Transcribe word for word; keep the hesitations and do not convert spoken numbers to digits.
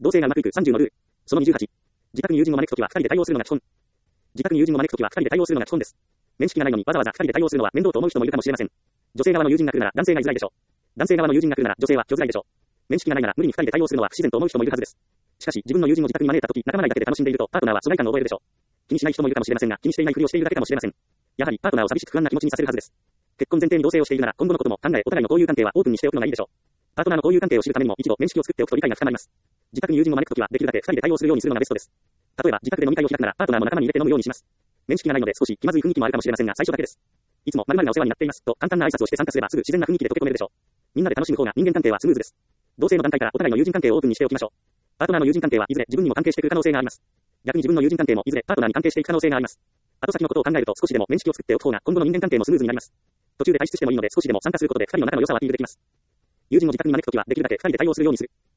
同性がうまくいくさんじゅうのルール。そのにじゅうはち。自宅に友人を招くときはふたりで対応するのが基本。自宅に友人を招くときはふたりで対応するのが基本です。面識がないのにわざわざふたりで対応するのは面倒と思う人もいるかもしれません。女性側の友人が来るなら男性が居づらいでしょう。男性側の友人が来るなら女性は居づらいでしょう。面識がないなら無理にふたりで対応するのは不自然と思う人もいるはずです。しかし自分の友人を自宅に招いたとき仲間内だけで楽しんでいるとパートナーは疎外感を覚えるでしょう。気にしない人もいるかもしれませんが気にしていないふりをしているだけかもしれません。やはりパートナーを寂しく不安な気持ちにさせるはずです。結婚前提に同棲をしているなら今後のことも考えお互いの交友関係はオープンにしておくのがいいでしょう。パートナーの交友関係を知るためにも一度面識を作っておくと理解が深まります。自宅に友人を招くときはできるだけふたりで対応するようにするのがベストです。例えば自宅で飲み会を開くならパートナーも仲間に入れて飲むようにします。面識がないので少し気まずい雰囲気もあるかもしれませんが最初だけです。いつも〇〇がお世話になっていますと簡単な挨拶をして参加すればすぐ自然な雰囲気で溶け込めるでしょう。みんなで楽しむ方が人間関係はスムーズです。同性の段階からお互いの友人関係をオープンにしておきましょう。パートナーの友人関係はいずれ自分にも関係してくる可能性があります。逆に自分の友人関係もいずれパートナーに関係していく可能性があります。後先のことを考えると少しでも面識を作っておく方が今後の人間関係もスムーズになります。途中で退出してもいいので少しでも参加することでふたりの仲の良さはアピールできます。友人を自宅に招くときはできるだけふたりで対応するようにする。